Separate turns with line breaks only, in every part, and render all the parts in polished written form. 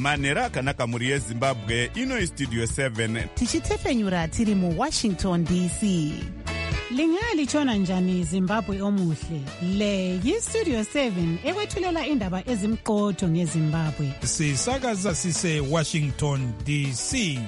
manhero akanaka mhuri yezimbabwe. Ino istudio 7
tichitefenyura tiri muWashington DC.
Lingalitshona njani Zimbabwe omuhle? Le yiStudio 7 ekwethulela indaba ezimqotho ngeZimbabwe.
Sisakaza sise Washington DC.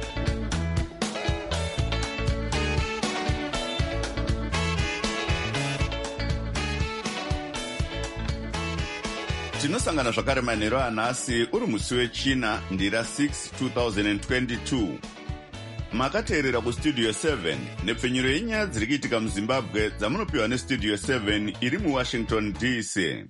tinosangana zvakare manhero anhasi uri musi wechina ndira 6 2022. Makateerera kustudio 7 nepfenyuro yenyaya dziri kuitika muzimbabwe dzamunopiwa nestudio 7 iri muWashington DC.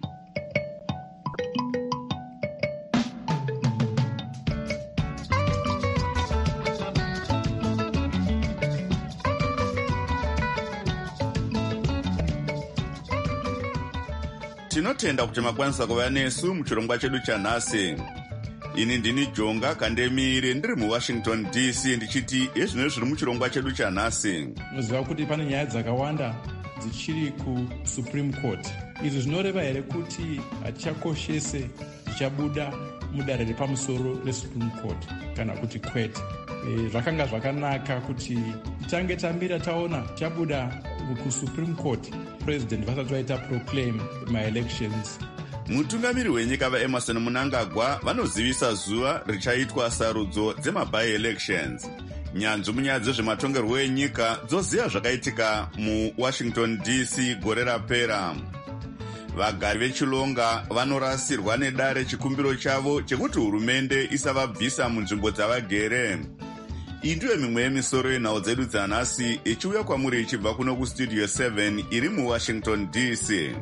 Tinotenda kuti makwanisa kuva nesu muchirongwa chedu chanhasi. Ini ndini Jonga Kandemire ndiri muWashington DC ndichiti ezvino zviri muchirongwa chedu chanhasi.
Muziva kuti pane nyaya dzakawanda dzichiri kuSupreme Court. Izvi zvinoreva here kuti hatichakoshese tichabuda mudare repamusoro reSupreme Court kana kuti kwete. Zvakanga zvakanaka kuti tange tamira taona tichabuda kuSupreme Court president vasati vaita proclaim my elections.
Mutungamiri wenyika vaEmerson Mnangagwa vanozivisa zuva richaitwa sarudzo dzema-by-elections. Nyanzvi munyaya dzezvematongerwo enyika dzoziva zvakaitika muWashington DC gore rapera. Vagari vechilonga vanorasirwa nedare chikumbiro chavo chekuti hurumende isavabvisa munzvimbo dzavagere. Iyi ndiyo mimwe yemisoro yenhau dzedu dzanhasi ichiuya kwamuri ichibva kuno kustudio 7 iri muWashington DC.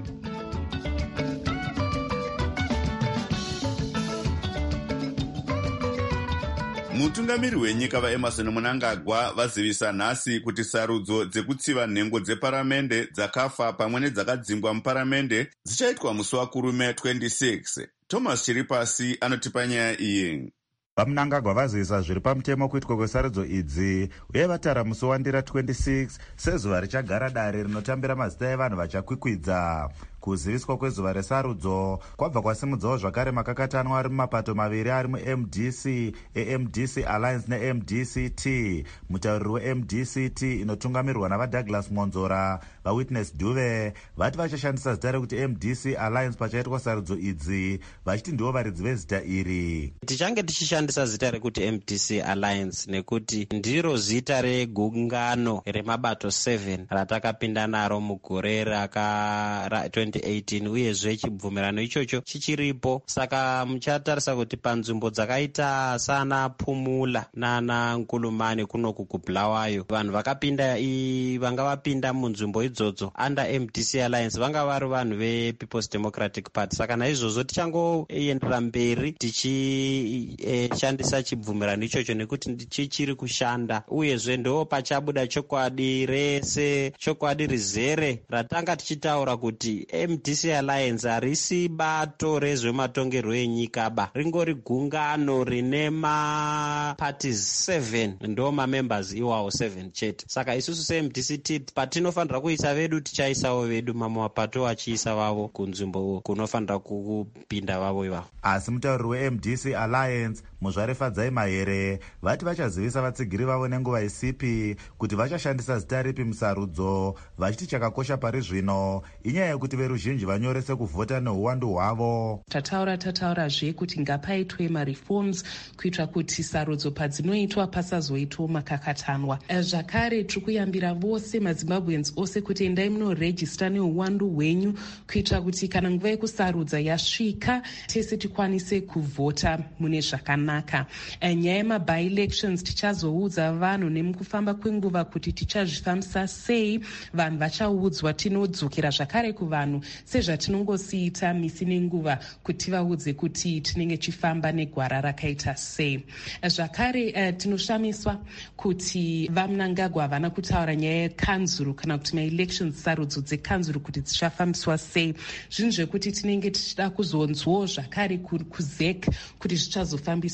Mutungamiri wenyika vaEmerson Mnangagwa vazivisa nhasi kuti sarudzo dzekutsiva nhengo dzeparamende dzakafa pamwe nedzakadzingwa muparamende dzichaitwa musi wakurume 26. Thomas Chiripasi anotipa nyaya iyi.
vaMnangagwa vazivisa zviri pamutemo kuitwa kwesarudzo idzi uye vatara musi wandira 26 sezuva richagara dare rinotambira mazita evanhu vachakwikwidza. Kuziviswa kwezuva resarudzo kwabva kwasimudzawo zvakare makakatanwa ari mumapato maviri ari muMDC, AMDC Alliance neMDCT. Mutauriri weMDCT inotungamirwa navaDouglas Monzora, vaWitness Duve vati vachashandisa zita rekuti MDC Alliance pachaitwa sarudzo idzi, vachiti ndivo varidzi vezita iri.
Tichange tichishandisa zita rekuti MDC Alliance nekuti ndiro zita regungano remabato 7 ratakapinda naro mugore raka 2018 uyezve chibvumirano ichocho chichiripo. Saka muchatarisa kuti panzvimbo dzakaita sana Pumula nana Nkulumane kuno kuBulawayo vanhu vakapinda vanga vapinda munzvimbo idzodzo under MDC Alliance vanga vari vanhu vePeople's Democratic Party. Saka naizvozvo tichangoendera mberi tichishandisa chibvumirano ichocho nekuti chichiri kushanda uyezve ndo pachabuda chokwadi rese, chokwadi rizere ratanga tichitaura kuti MDC Alliance harisi bato rezvematongerwo enyika ba, ringori gungano rine maparties 7 ndo mamembers iwawo 7 chete. Saka isusu seMDCT patinofanira kuisa vedu tichaisawo vedu, mamwe mapato achiisa vavo kunzvimbo kunofanira kupinda vavo ivavo.
Asi mutauriri weMDC Alliance Muzvare Fadzai Mahere vati vachazivisa vatsigiri vavo nenguva isipi kuti vachashandisa zita ripi musarudzo, vachiti chakakosha pari zvino inyaya yekuti veruzhinji vanyorese kuvhota neuwandu hwavo.
Tataurazve kuti ngapaitwe mareforms kuitira kuti sarudzo padzinoitwa pasazoitwa makakatanwa. Zvakare tiri kuyambira vose maZimbabweans ose kuti endai munorejista neuwandu hwenyu kuitira kuti kana nguva yekusarudza yasvika tese tikwanise kuvhota mune zvakanaka. Nyaya yema-by-elections tichazoudza vanhu nemukufamba kwenguva kuti tichazvifambisa sei. Vanhu vachaudzwa, tinodzokera zvakare kuvanhu sezvatinongosiita misi nenguva kuti tivaudze kuti tinenge chifamba negwara rakaita sei. Zvakare tinoshamiswa kuti vaMnangagwa havana kutaura nyaya yekanzuru kana kuti ma-elections sarudzo dzekanzuru kuti dzichafambiswa sei. Zvinhu zvekuti tinenge tichida kuzonzwawo zvakare kuZEC kuti zvichazofambiswa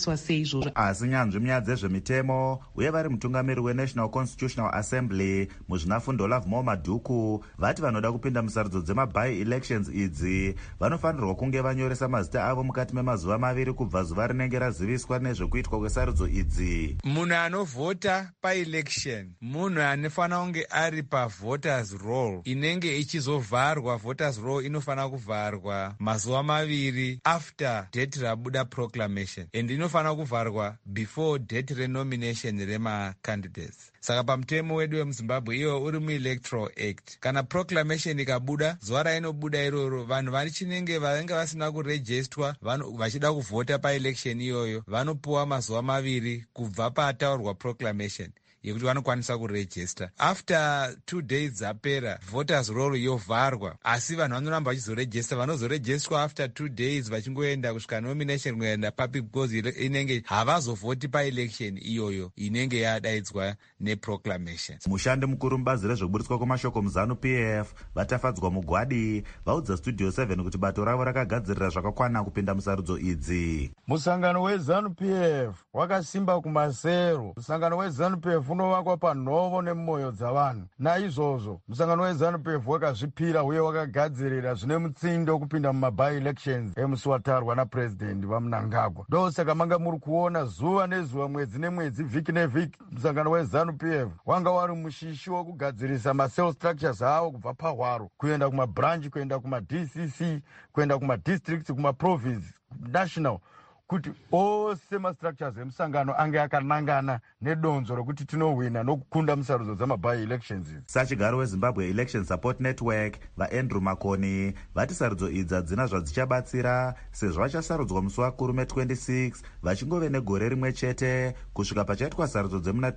zvinofambiswa sei izvozvo.
Asi nyanzvi munyaya dzezvemitemo uye vari mutungamiri weNational Constitutional Assembly muzvinafundo Lovemore Madhuku vati vanoda kupinda musarudzo dzema-by-elections idzi vanofanirwa kunge vanyoresa mazita avo mukati memazuva 2 kubva zuva rinenge raziviswa nezvekuitwa kwesarudzo idzi.
Munhu anovhota pa-election munhu anofanira kunge ari pa-voters roll inenge ichizovharwa. Voters roll inofanira kuvharwa mazuva 2 after date rabuda proclamation and inofanira kuvharwa before date renomination rema-candidates. Saka pamutemo wedu wemuzimbabwe iwo uri muelectoral act, kana proclamation ikabuda zuva rainobuda iroro vanhu vachinenge vanenge vasina kurejistwa vachida kuvhota paelection iyoyo vanopuwa mazuva 2 kubva pataurwa proclamation yekuti vanokwanisa kurejista. After 2 days dzapera voters roll yovharwa, asi vanhu vanoramba vachizorejista. Vanozorejistwa after 2 days vachingoenda kusvika nomination kuenda public because inenge havazovhoti paelection iyoyo inenge yadaidzwa neproclamation.
Mushandi mukuru mubazi rezvekuburitswa kwemashoko muZANU-PF vatafadzwa mugwadi vaudza Studio 7 kuti bato ravo rakagadzirira zvakakwana kupinda musarudzo idzi.
Musangano weZANU-PF wakasimba kumasero. Musangano weZANU-PF unovakwa panhovo nemwoyo dzavanhu. Naizvozvo musangano weZANU-PF wakazvipira uye wakagadzirira zvine mutsindo kupinda muma-by-elections emusi watarwa napresident vaMnangagwa. Ndosaka manga muri kuona zuva nezuva, mwedzi nemwedzi, vhiki nevhiki musangano weZANU-PF wanga wari mushishi wokugadzirisa ma-cell structures avo kubva pahwaro kuenda kumabranch, kuenda kuma-DCC, kuenda kuma-districts, kuma-province, national, kuti ose ma-structures emusangano ange akanangana nedonzo rokuti tinohwina nokukunda musarudzo dzama-by-elections.
Sachigaro weZimbabwe Election Support Network vaAndrew Makoni vati sarudzo idzi hadzina zvadzichabatsira sezvo vachasarudzwa musi wakurume 26 vachingove negore rimwe chete kusvika pachaitwa sarudzo dzemuna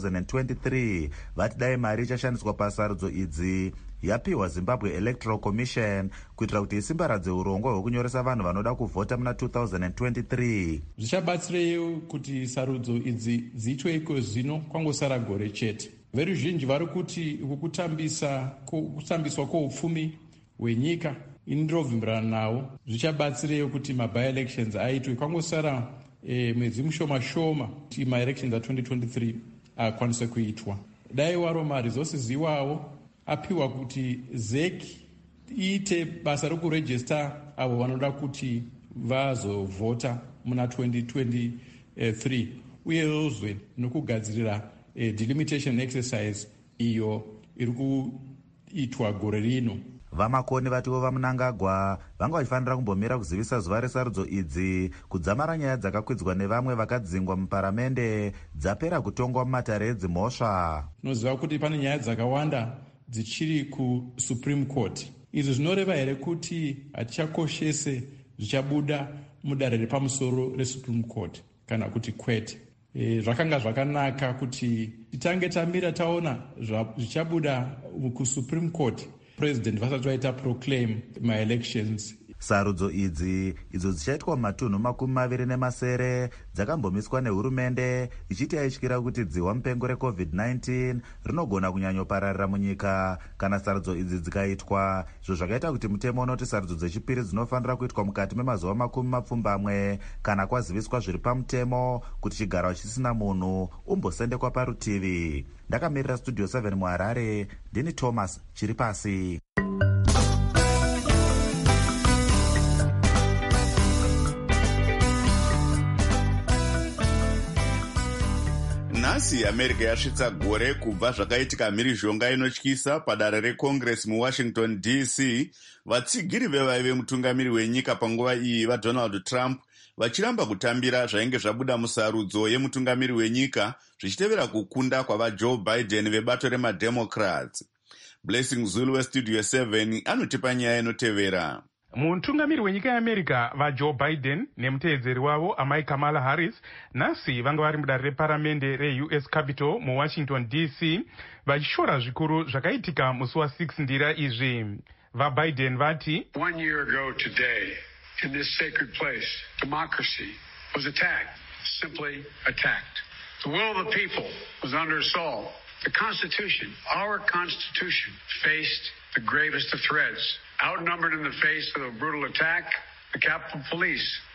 2023. Vati dai mari ichashandiswa pasarudzo idzi yapiwa Zimbabwe Electoral Commission kuitira kuti isimbaradze urongwa hwekunyoresa vanhu vanoda kuvhota muna 2023.
Zvichabatsirei kuti sarudzo idzi dziitwe iko zvino kwangosara gore chete. Veruzhinji vari kuti kutambiswa kwoupfumi hwenyika inirovhimburana nawo zvichabatsirei kuti ma-by-elections aitwe kwangosara mwedzi mushoma kuti ma-elections a2023 akwanise kuitwa. Dai waro ma-resources iwawo apiwa kuti ZEC iite basa rokurejista avo vanoda kuti vazovhota muna 2023 uyezve nokugadzirira delimitation exercise iyo iri kuitwa gore rino.
Vamakoni vativo vaMnangagwa vanga vachifanira kumbomira kuzivisa zuva resarudzo idzi kudzamara nyaya dzakakwidzwa nevamwe vakadzingwa muparamende dzapera kutongwa mumatare edzimhosva.
Tinoziva kuti pane nyaya dzakawanda dzichiri kuSupreme Court. Izvi zvinoreva here kuti hatichakoshese zvichabuda mudare repamusoro reSupreme Court kana kuti kwete? Zvakanga zvakanaka kuti titange tamira taona zvichabuda kuSupreme Court president vasati vaita proclaim my-elections.
Sarudzo idzi idzo dzichaitwa mumatunhu 27 dzakambomiswa nehurumende ichiti yaityira kuti dzihwa mupengo reCovid-19 rinogona kunyanyopararira munyika kana sarudzo idzi dzikaitwa, izvo zvakaita kuti mutemo unoti sarudzo dzechipiri dzinofanira kuitwa mukati memazuva 20 kana kwaziviswa zviri pamutemo kuti chigaro chisina munhu umbosendekwa parutivi. Ndakamirira Studio 7 muHarare, ndini Thomas Chiripasi.
Nhasi America yasvitsa gore kubva zvakaitika mhirizhonga inotyisa padare reCongress muWashington DC, vatsigiri vevaive mutungamiri wenyika panguva iyi vaDonald Trump vachiramba kutambira zvainge zvabuda musarudzo yemutungamiri wenyika zvichitevera kukunda kwavaJoe Biden vebato remademocrats. Blessing Zulu weStudio 7 anotipa nyaya inotevera.
Mutungamiri wenyika yeAmerica vaJoe Biden nemuteedzeri wavo amai Kamala Harris nhasi vanga vari mudare reparamende reUS Capitol muWashington DC vachishora zvikuru zvakaitika musi wa6 ndira izvi. VaBiden vati
1 year ago today in this sacred place democracy was attacked, simply attacked. The will of the people was under assault. The Constitution, our Constitution, faced the gravest of threats. Outnumbered in the face of a brutal attack, the Capitol Police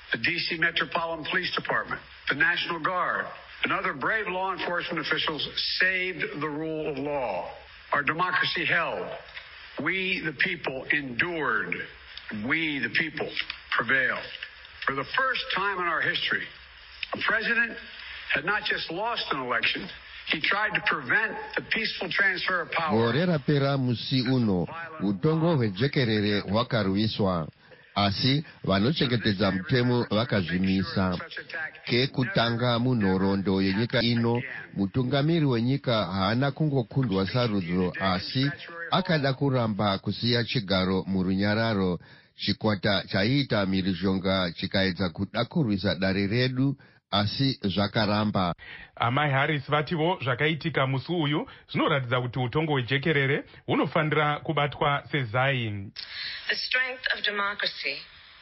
the D.C. Metropolitan Police Department, the National Guard, and other brave law enforcement officials saved the rule of law. Our democracy held. We, the people, endured. We, the people, prevailed. For the first time in our history, a president had not just lost an election, he tried to prevent the peaceful transfer of power.
Gore rapera musi uno, utongo hwejekerere hwakarwiswa. Asi vanochengetedza mutemo vakazvimisa. Kekutanga munhoroondo yenyika ino, mutungamiri wenyika haana kungokundwa sarudzo, asi akada kuramba kusiya chigaro murunyararo. Chikwata chaiita mhirizhonga chikaedza kuda kurwisa dare redu, asi zvakaramba.
Amai Harris vativo zvakaitika musi uyu zvinoratidza kuti utongo hwejekerere hunofanira kubatwa sezai.
The strength of democracy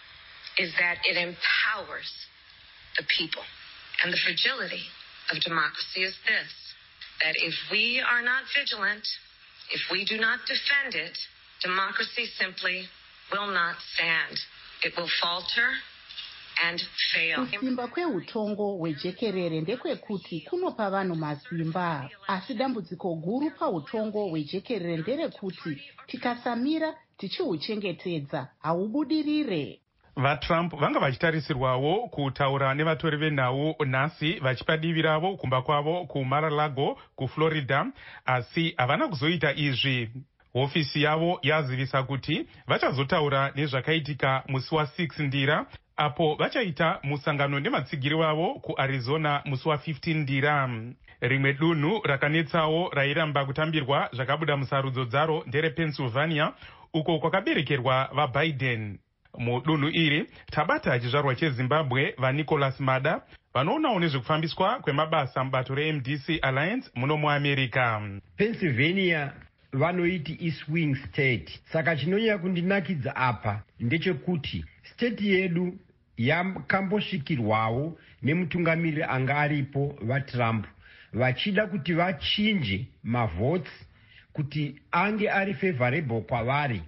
is that it empowers the people. And the fragility of democracy is this, that if we are not vigilant, if we do not defend it, democracy simply will not stand. It will falter and fail.
Kusimba kweutongo hwejekerere ndekwekuti kunopa vanhu masimba, asi dambudziko guru pautongo hwejekerere nderekuti tikasamira tichihuchengetedza haubudirire.
VaTrump vanga vachitarisirwawo kutaura nevatori venhau nhasi vachipa divi ravo kumba kwavo kuMar-a-Lago kuFlorida, asi havana kuzoita izvi. Hofisi yavo yazivisa kuti vachazotaura nezvakaitika musi wa6 ndira, apo vachaita musangano nematsigiri wavo kuArizona musi wa15 ndira. Rimwe dunhu rakanetsawo rairamba kutambirwa zvakabuda musarudzo dzaro nderePennsylvania, uko kwakaberekerwa vaBiden. Mudunhu iri tabata chizvarwa cheZimbabwe vaNicholas Mada vanoonawo nezvekufambiswa kwemabasa mubato reMDC Alliance muno muAmerica.
Pennsylvania vanoiti iswing state. Saka chinonyanya kundinakidza apa ndechekuti state yedu yakambosvikirwawo nemutungamiriri anga aripo vaTrump vachida kuti vachinje mavotes kuti ange ari favorable kwavari,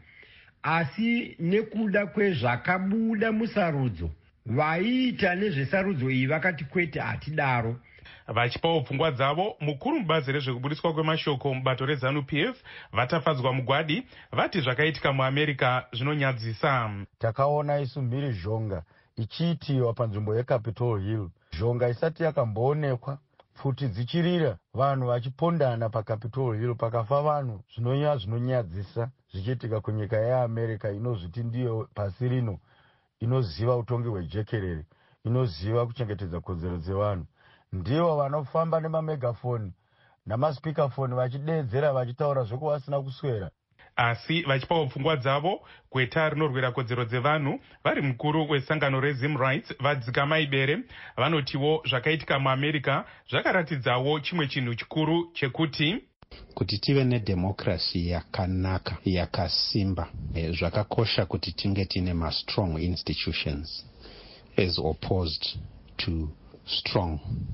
asi nekuda kwezvakabuda musarudzo vaiita nezvesarudzo iyi vakati kwete hatidaro.
Vachipawo pfungwa dzavo, mukuru mubazi rezvekubudiswa kwemashoko mubato reZANU-PF vatafadzwa mugwadi vati zvakaitika muAmerica zvinonyadzisa.
Takaona isu mhirizhonga ichiitiwa panzvimbo yeCapitol Hill, zhonga isati yakamboonekwa, pfuti dzichirira, vanhu vachipondana paCapitol Hill, pakafa vanhu. Zvinonyadzisa zvichiitika kunyika yeAmerica inozviti ndiyo pasi rino inoziva utongi hwejekerere, inoziva kuchengetedza kodzero dzevanhu. Ndivo vanofamba nemamegafoni namaspikafoni vachideedzera vachitaura zvoku vasina kuswera.
Asi vachipawo pfungwa dzavo kweta rinorwira kodzero dzevanhu, vari mukuru wesangano reZim Rights vadzika maibere vanotiwo zvakaitika muAmerica zvakaratidzawo chimwe chinhu chikuru chekuti
kuti tive nedemokrasi yakanaka yakasimba, zvakakosha kuti tinge tine ma-strong institutions as opposed to strong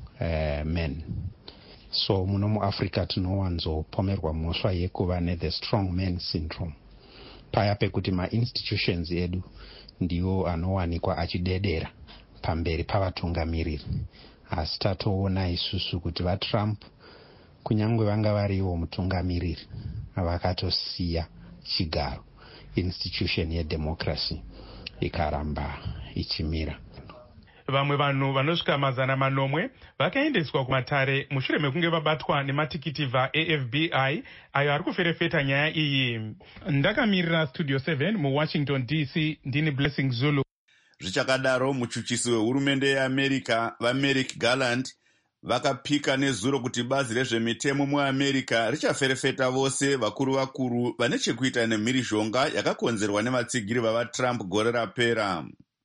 men. So muno muAfrica tinowanzopomerwa mhosva yekuva ne-the strong man syndrome, paya pekuti ma-institutions edu ndiwo anowanikwa achidedera pamberi pavatungamiriri. Asi tatoona isusu kuti vaTrump kunyangwe vanga variwo mutungamiriri vakatosiya chigaro, institution yedemokrasi ikaramba ichimira.
Vamwe vanhu vanosvika 100 vakaendeswa kumatare mushure mekunge vabatwa nematikiti vaAFBI ayo ari kuferefeta nyaya iyi. Ndakamirira Studio 7 muWashington DC, ndini Blessing Zulu.
Zvichakadaro, muchuchisi wehurumende yeAmerica vaMerrick Garland vakapika nezuro kuti bazi rezvemitemo muAmerica richaferefeta vose vakuru vane chekuita nemhirizhonga yakakonzerwa nevatsigiri vavaTrump gore rapera.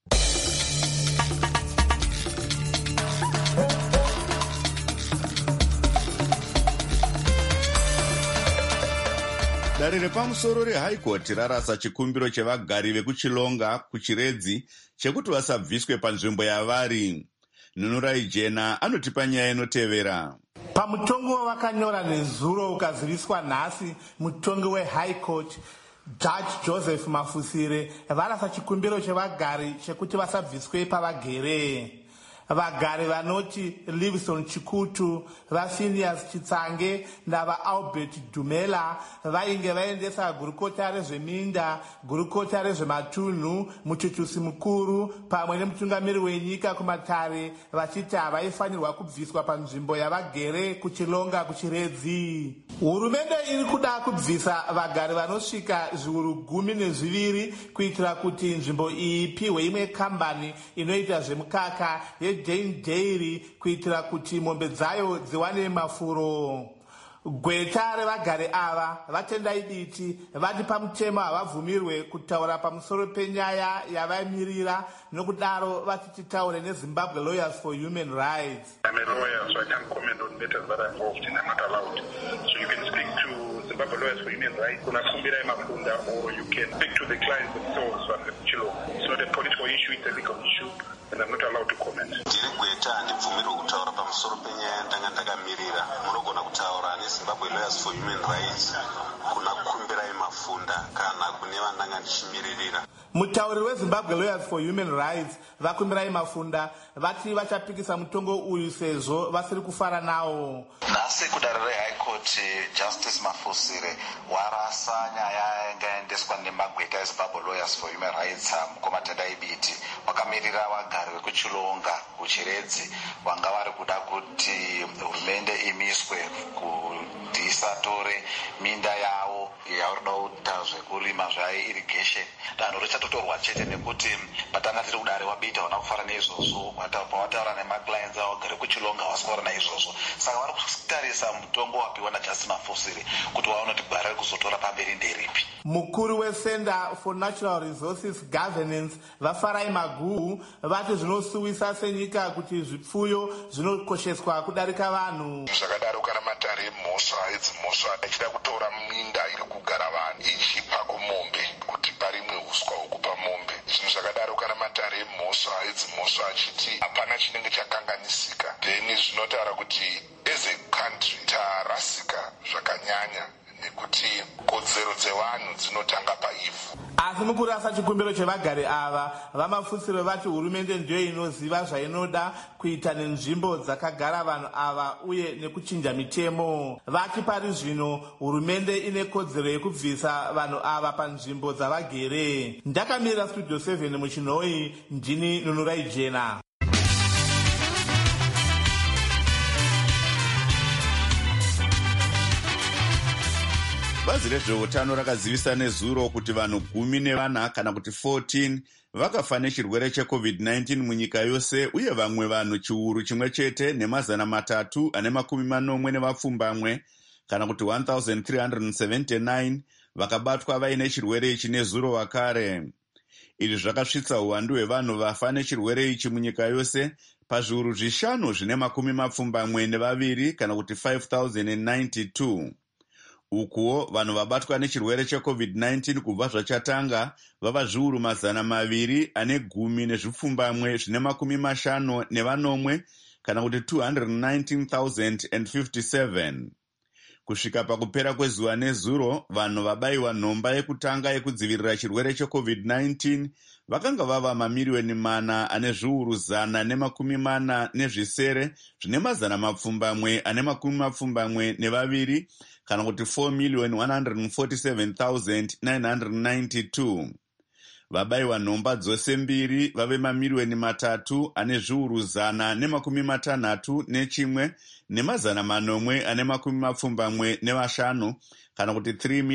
Dare repamusoro reHigh Court rarasa chikumbiro chevagari vekuchilonga kuchiredzi chekuti vasabviswe panzvimbo yavari. Nunurai Jena anotipa nyaya inotevera.
Pamutongo wavakanyora nezuro ukaziviswa nhasi mutongo weHigh Court Judge Joseph Mafusire varasa chikumbiro chevagari chekuti vasabviswe pavagere. Vagari vanoti Livingstone Chikutu, vaPhinias Chitsange navaAlbert Dumela vainge vaendesa gurukota rezveminda, gurukota rezvematunhu, muchuchusi mukuru pamwe nemutungamiri wenyika kumatare vachiti havaifanirwa kubviswa panzvimbo yavagere kuchilonga kuchiredzi. Hurumende iri kuda kubvisa vagari vanosvika zviuru 12 kuitira kuti nzvimbo iyi ipiwe imwe kambani inoita zvemukaka Jane Dairy kuitira kuti mombe dzayo dziwane mafuro. Gweta revagari ava vatendai diti vati pamutemo havabvumirwe kutaura pamusoro penyaya yavaimirira, nokudaro vati titaure neZimbabwe Lawyers for Human Rights.
I'm a lawyer, so I can't comment on matters that are involved and I'm not allowed. So you can speak to Zimbabwe Lawyers for Human Rights, or you can speak to the clients themselves. It's not a political issue, it's a legal issue, and I'm not allowed to comment.
Zimbabwe Lawyers for Human Rights kunakumbira mafunda kana kune vandanga ndichimiririra.
Mutauri weZimbabwe Lawyers for Human Rights vakumbirai mafunda vati vachapikisa mutongo uyu sezvo vasiri kufara nawo.
Nhasi kudare reHigh Court Justice Mafusire warasa nyaya yangaendeswa nemagweta eZimbabwe Lawyers for Human Rights mukomatendai biti wakamirira vagari vekuchilonga kuchiredzi vanga vari kuda kuti hurumende imiswe kuti isatore minda yavo yaurida kuita zvekurima zvairrigation. Danho richatotorwa chete nekuti patanga tiri kudare wabita wana kufara neizvozvo pawataura nemaclients avo gari kuchilonga wasifara naizvozvo. Saka vari kutarisa mutongo wapiwa naJustice Mafusire kuti waona kuti gwara rekuzotora pamberi nderipi.
Mukuru weCenter for Natural Resources Governance vaFarai Maguhu vati zvinosuwisa senyika kuti zvipfuyo zvinokosheswa kudarika vanhu.
Zvakadaro kana matare emhosva edzimhosva achida kutora minda iri kugara vanhu ichipa kumombe kuti parimwe huswa hukupa mombe. Zvinhu zvakadaro kana matare emhosva edzimhosva achiti hapana chinenge chakanganisika, then zvinotaura kuti as a country tarasika zvakanyanya nekuti kodzero dzevanhu dzinotanga paivhu.
Asi mukurasa chikumbiro chevagari ava vaMafusire vati hurumende ndiyo inoziva zvainoda kuita nenzvimbo dzakagara vanhu ava uye nekuchinja mitemo. Vati pari zvino hurumende ine kodzero yekubvisa vanhu ava panzvimbo dzavagere. Ndakamirira Studio 7 muchinhoi, ndini Nunurai Jena.
Bazi rezveutano rakazivisa nezuro kuti vanhu 14 kana kuti 14 vakafa nechirwere cheCovid-19 munyika yose, uye vamwe vanhu chiuru chimwe chete nemazana matatu ane makumi manomwe nevapfumbamwe kana kuti 1379 vakabatwa vaine chirwere ichi nezuro wakare. Izvi zvakasvitsa uwandu hwevanhu vafa nechirwere ichi munyika yose pazviuru 5 zvine makumi mapfumbamwe nevaviri kana kuti 5092. Ukuwo vanhu vabatwa nechirwere cheCovid-19 kubva zvachatanga vava zviuru 200 ane 10 nezvipfumbamwe zvine makumi mashanu nevanomwe kana kuti 219,057. Kusvika pakupera kwezuva nezuro, vanhu vabayiwa nhomba yekutanga yekudzivirira chirwere cheCovid-19 vakanga vava mamiliyoni 4 ane zviuru 140 nezvisere zvine mazana mapfumbamwe ane makumi mapfumbamwe nevaviri kana kuti 4,147,992. Vabayiwa nhomba dzose mbiri vave mamiliyoni 3 ane zviuru 161 nemazana manomwe ane makumi mapfumbamwe nevashanu kana kuti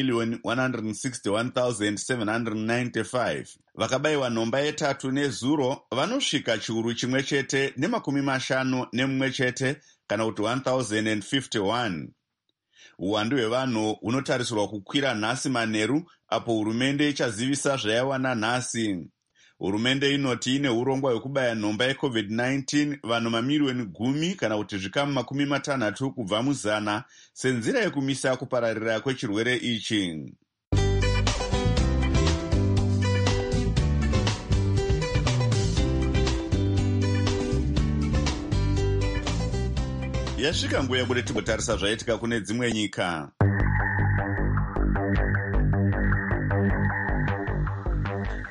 3,161,795. Vakabayiwa nhomba yetatu nezuro vanosvika chiuru chimwe chete nemakumi mashanu nemumwe chete kana kuti 1,051. Uwandu hwevanhu hunotarisirwa kukwira nhasi manheru apo hurumende ichazivisa zvaiwana nhasi. Hurumende inoti ine urongwa hwekubaya nhomba yeCovid-19 vanhu mamiliyoni 10 kana kuti zvikamu 60 kubva muzana senzira yekumisa kupararira kwechirwere ichi. Yasvika nguva yekuti timbotarisa zvaitika kune dzimwe nyika.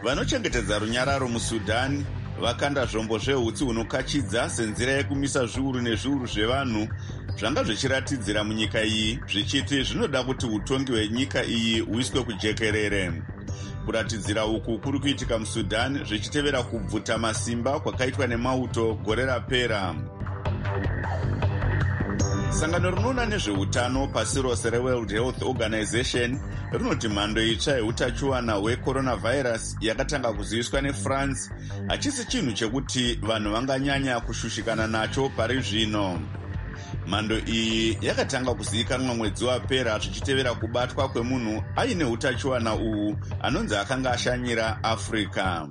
vanochengetedza runyararo musudhani vakanda zvombo zvehutsi hunokachidza senzira yekumisa zviuru nezviuru zvevanhu zvanga zvichiratidzira munyika iyi zvichiti zvinoda kuti utongi hwenyika iyi huiswe kujekerere. Kuratidzira uku kuri kuitika musudhani zvichitevera kubvuta masimba kwakaitwa nemauto gore rapera. Sangano rinoona nezveutano pasi rose reWorld Health Organization rinoti mhando itsva yeutachiwana hwecoronavirus yakatanga kuziviswa neFrance hachisi chinhu chekuti vanhu vanganyanya kushushikana nacho pari zvino. Mhando iyi yakatanga kuzivikanwa mwedzi wapera zvichitevera kubatwa kwemunhu aine utachiwana uhu anonzi akanga ashanyira Africa.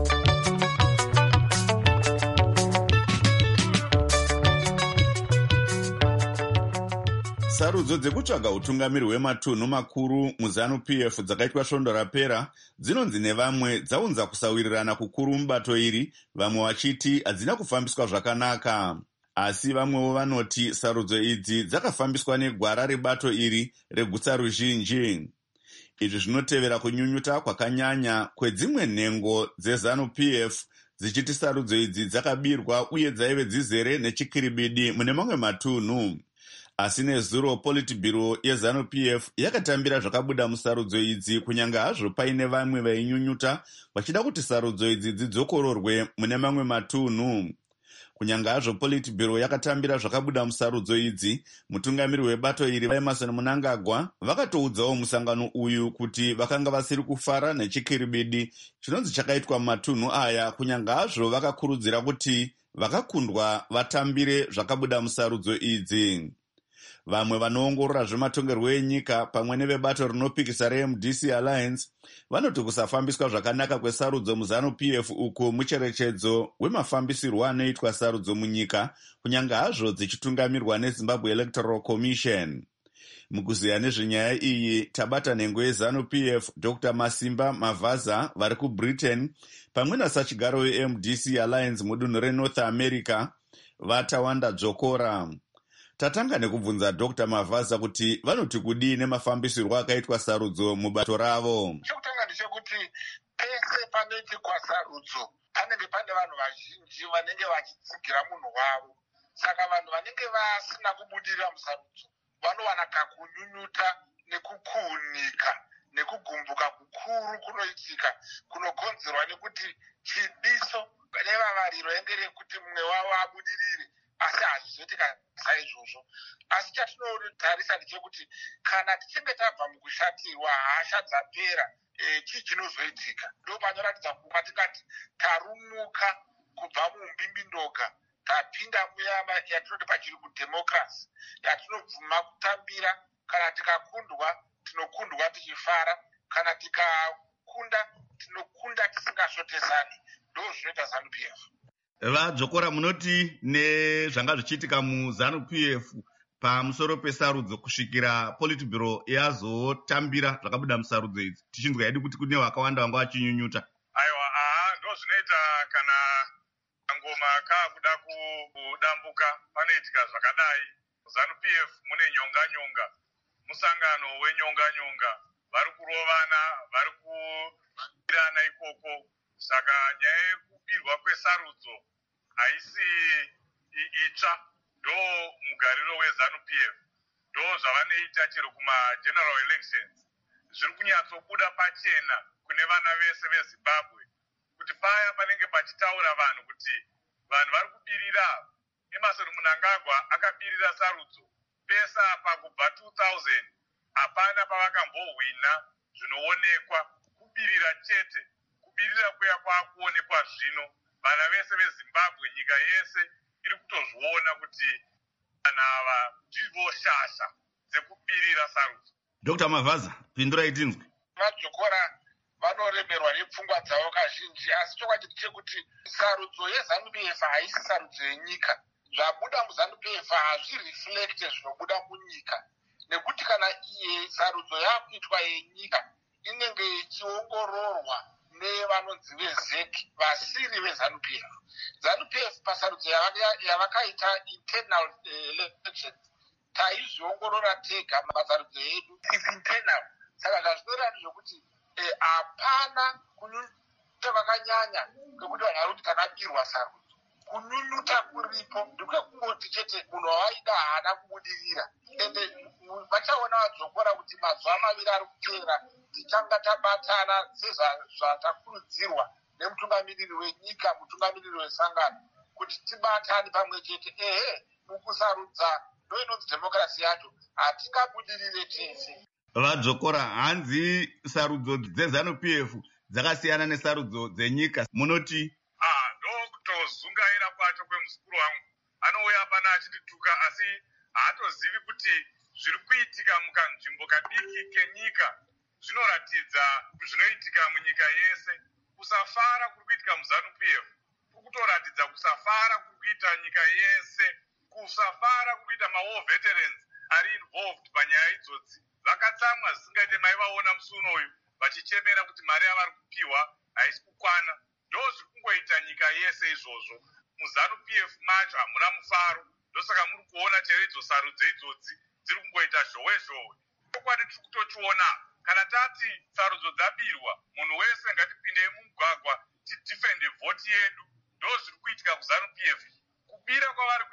Sarudzo dzekutsvaga utungamiri hwematunhu makuru muZANU-PF dzakaitwa svondo rapera dzinonzi nevamwe dzaunza kusawirirana kukuru mubato iri, vamwe vachiti hadzina kufambiswa zvakanaka. Asi vamwewo vanoti sarudzo idzi dzakafambiswa negwara rebato iri regutsa ruzhinji. Izvi zvinotevera kunyunyuta kwakanyanya kwedzimwe nhengo dzeZANU-PF dzichiti sarudzo idzi dzakabirwa uye dzaive dzizere nechikiribidi mune mamwe matunhu. Asi nezuro Politburo yeZANU-PF yakatambira zvakabuda musarudzo idzi kunyange hazvo paine vamwe vainyunyuta vachida kuti sarudzo idzi dzidzokororwe mune mamwe matunhu. Kunyange hazvo Politburo yakatambira zvakabuda musarudzo idzi, mutungamiri webato iri Emmerson Mnangagwa vakatoudzawo musangano uyu kuti vakanga vasiri kufara nechikiribidi chinonzi chakaitwa mumatunhu aya, kunyange hazvo vakakurudzira kuti vakakundwa vatambire zvakabuda musarudzo idzi. Vamwe vanoongorora zvematongerwo enyika pamwe nevebato rinopikisa reMDC Alliance vanoti kusafambiswa zvakanaka kwesarudzo muZANU-PF uku mucherechedzo wemafambisirwo anoitwa sarudzo munyika, kunyange hazvo dzichitungamirwa neZimbabwe Electoral Commission. Mukuziya nezvenyaya iyi tabata nhengo yeZANU-PF Dr. Masimba Mavaza vari kuBritain pamwe nasachigaro weMDC Alliance mudunhu reNorth America vatawanda dzokora. Tatanga nekubvunza Dr. Mavaza kuti vanoti kudii nemafambisirwo akaitwa sarudzo mubato ravo.
Chekutanga ndechekuti pese panoitikwa sarudzo panenge pane vanhu vazhinji vanenge vachitsigira munhu wavo. Saka vanhu vanenge vasina kubudirira musarudzo vanowana kakunyunyuta nekukuunika nekugumbuka kukuru kunoitika kunokonzerwa nekuti chidiso nevavariro enge rekuti mumwe wavo abudirire, asi hazvizoitika saizvozvo. Asi chatinotarisa ndechekuti kana tichinge tabva mukushatirwa hasha dzapera, chii chinozoitika? Ndo panoratidza kuva tingati tarumuka kubva mumbimbindoga tapinda muyama yatinoti pachiri kudhemokirasi yatinobvuma kutambira. Kana tikakundwa tinokundwa tichifara, kana tikakunda tinokunda tisingashotesani. Ndo zvinoita ZANU-PF.
Vadzokora, munoti nezvanga zvichiitika muZANU-PF pamusoro pesarudzo kusvikira Politburo yazotambira zvakabuda musarudzo idzi, tichinzwa yedu kuti kune vakawanda vanga vachinyunyuta.
Aiwa, ndo zvinoita kana ngoma kakuda kudambuka panoitika zvakadai. ZANU-PF mune nyonga-nyonga, musangano wenyonga-nyonga, vari kurovana, vari kubirana ikoko. Saka nyaya yekubirwa kwesarudzo haisi itsva, ndo mugariro weZANU-PF, ndo zvavanoita chero kumageneral elections. Zviri kunyatsobuda pachena kune vana vese veZimbabwe kuti paya panenge pachitaura vanhu kuti vanhu vari kubirira. Emmerson Mnangagwa akabirira sarudzo pesa apa kubva 2000 hapana pavakambohwina zvinoonekwa, kubirira chete. Kubirira kuya kwakuonekwa zvino, vana vese veZimbabwe, nyika yese iri kutozviona kuti vana ava ndivo shasha dzekubirira sarudzo.
Dr. Mavaza, pindurai tinzwe.
Vadzokora vanoremerwa nepfungwa dzavo kazhinji, asi chokwadi chekuti sarudzo yeZANU-PF haisi sarudzo yenyika. Zvabuda muZANU-PF hazvireflecte zvinobuda munyika, nekuti kana iye sarudzo yakuitwa yenyika inenge ichiongororwa nevanonzi veZEC vasiri veZANU-PF. ZANU-PF pasarudzo yavakaita internal elections taizviongorora tega masarudzo edu is internal. Saka zvazvinoreva zvekuti hapana vakanyanya ngekuti vanhu vari kuti takabirwa sarudzo. Kunyunyuta kuripo ndekungoti chete munhu waida haana kubudirira, ende vachaona vadzokora kuti mazuva maviri ari kupera tichanga tabatana sezvatakurudzirwa nemutungamiriri wenyika, mutungamiriri wesangano, kuti tibatane pamwe chete. Mukusarudza ndo inonzi dhemokirasi yacho, hatingabudirire tese.
Vadzokora, hanzi sarudzo dzeZANU-PF dzakasiyana nesarudzo dzenyika, munoti?
Ndokutozungaira kwacho kwemuzukuru wangu, anouya pana achitituka asi haatozivi kuti zviri kuitika mukanzvimbo kadiki kenyika zvinoratidza zvinoitika munyika yese. Kusafara kuri kuitika muZANU-PF kuri kutoratidza kusafara kuri kuita nyika yese, kusafara kuri kuita mawar veterans ari involved panyaya idzodzi. Vakatsamwa zvisingaite maivaona musi unoyu vachichemera kuti mari yavari kupiwa haisi kukwana. Ndo zviri kungoita nyika yese izvozvo. MuZANU-PF macho hamuna mufaro, ndosaka muri kuona chero idzo sarudzo idzodzi dziri kungoita zhowe-zhowe. Chokwadi tiri kutochiona, kana tati sarudzo dzabirwa, munhu wese ngatipindei mumugwagwa tidhifende vhoti yedu. Ndo zviri kuitika kuZANU-PF. Kubira kwavari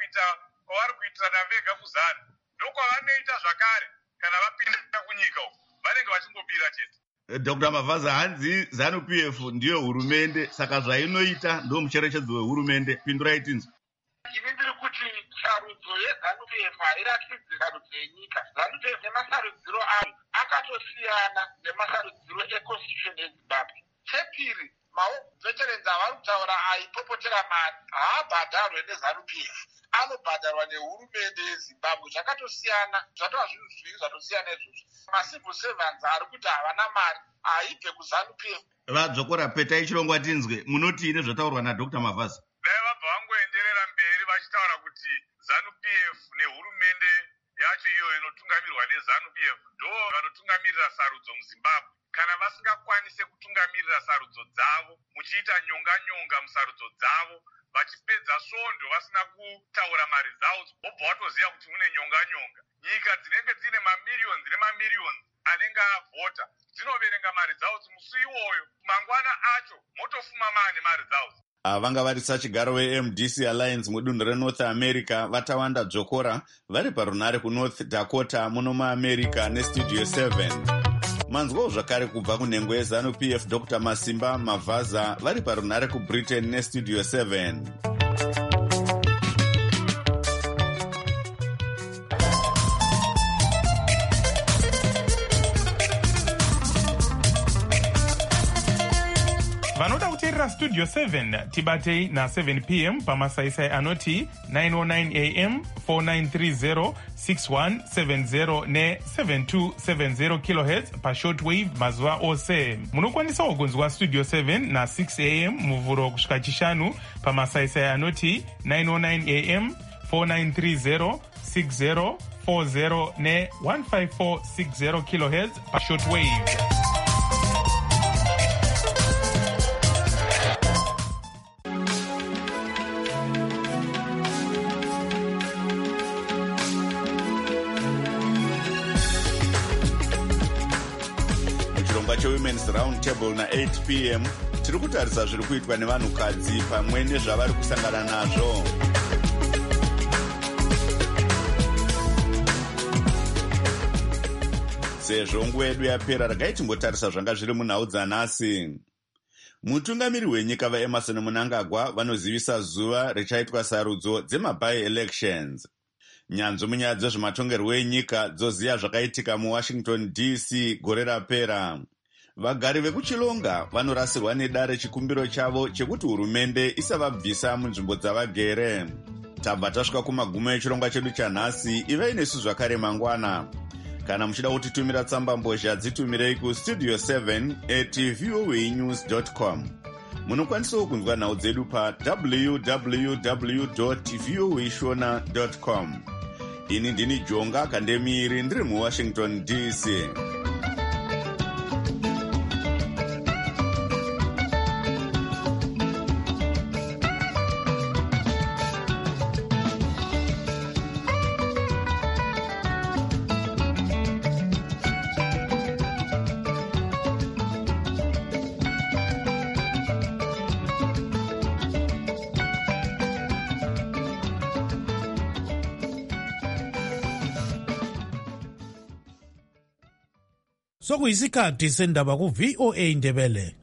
kuitira vega kuZANU ndokwavanoita zvakare kana vapinda kunyika uko, vanenge vachingobira chete.
Dr. Mavaza, hanzi ZANU-PF ndiyo hurumende, saka zvainoita ndo mucherechedzo wehurumende. Pindurai tinzwi.
Ini ndiri kuti sarudzo yeZANU-PF hairatidzi sarudzo yenyika. ZANU-PF nemasarudziro ayo akatosiyana nemasarudziro econstitution yeZimbabwe. Chepiri, veterans avari kutaura aipopotera mari haabhadharwe neZANU-PF, anobhadharwa nehurumende yeZimbabwe. Zvakatosiyana, zvatova zvinhu zviviri zvatosiyana izvozvo. Macivil servants ari kuti havana mari haibve kuZANU-PF.
Vadzokora, petai chirongwa tinzwe, munoti ine zvataurwa naDr. Mavaza?
Dai vabva vangoenderera mberi vachitaura kuti ZANU-PF nehurumende yacho iyo inotungamirwa neZANU-PF ndo vanotungamirira sarudzo muZimbabwe. Kana vasingakwanise kutungamirira sarudzo dzavo, muchiita nyonga-nyonga musarudzo dzavo, vachipedza svondo vasina kutaura mari dzavo, wobva watoziva kuti mune nyonga-nyonga. Nyika dzinenge dzine mamiliyoni nemamiliyoni anenge avhota dzinoverenga mari dzavo musi iwoyo, mangwana acho motofuma mane mari dzavo.
Vanga vari sachigaro weMDC Alliance mudunhu reNorth America vatawanda Dzokora vari parunare kuNorth Dakota muno muAmerica neStudio 7. Manzwawo zvakare kubva kunhengo yeZANU-PF Dr. Masimba Mavaza vari parunare kuBritain neStudio 7.
vanoda kuteerera Studio 7 tibatei na7 p.m. pamasaisai anoti 909 am 4930 6170 ne7270 kHz pashortwave mazuva ose. Munokwanisawo kunzwa Studio 7 na6 am muvhuro kusvika chishanu pamasaisai anoti 909 am 4930 6040 ne15460 kHz pashortwave.
Women's Round Table na 8 p.m. tiri kutarisa zviri kuitwa nevanhukadzi pamwe nezvavari kusangana nazvo. Sezvo nguva yedu yapera, regai timbotarisa zvanga zviri munhau dzanhasi. Mutungamiri wenyika vaEmmerson Mnangagwa vanozivisa zuva richaitwa sarudzo dzema-by-elections. Nyanzvi munyaya dzezvematongerwo enyika dzoziva zvakaitika muWashington DC gore rapera. Vagari vekuchilonga vanorasirwa nedare chikumbiro chavo chekuti hurumende isavabvisa munzvimbo dzavagere. Tabva tasvika kumagumo echirongwa chedu chanhasi. Ivai nesu zvakare mangwana. Kana muchida kutitumira tsamba mbozha dzitumirei kustudio 7@voanews.com. Munokwanisawo kunzwa nhau dzedu pa www.voashona.com. Ini ndini Jonga Kandemiri ndiri muWashington DC.
sokuyisikhathi sendaba ku-VOA Ndebele.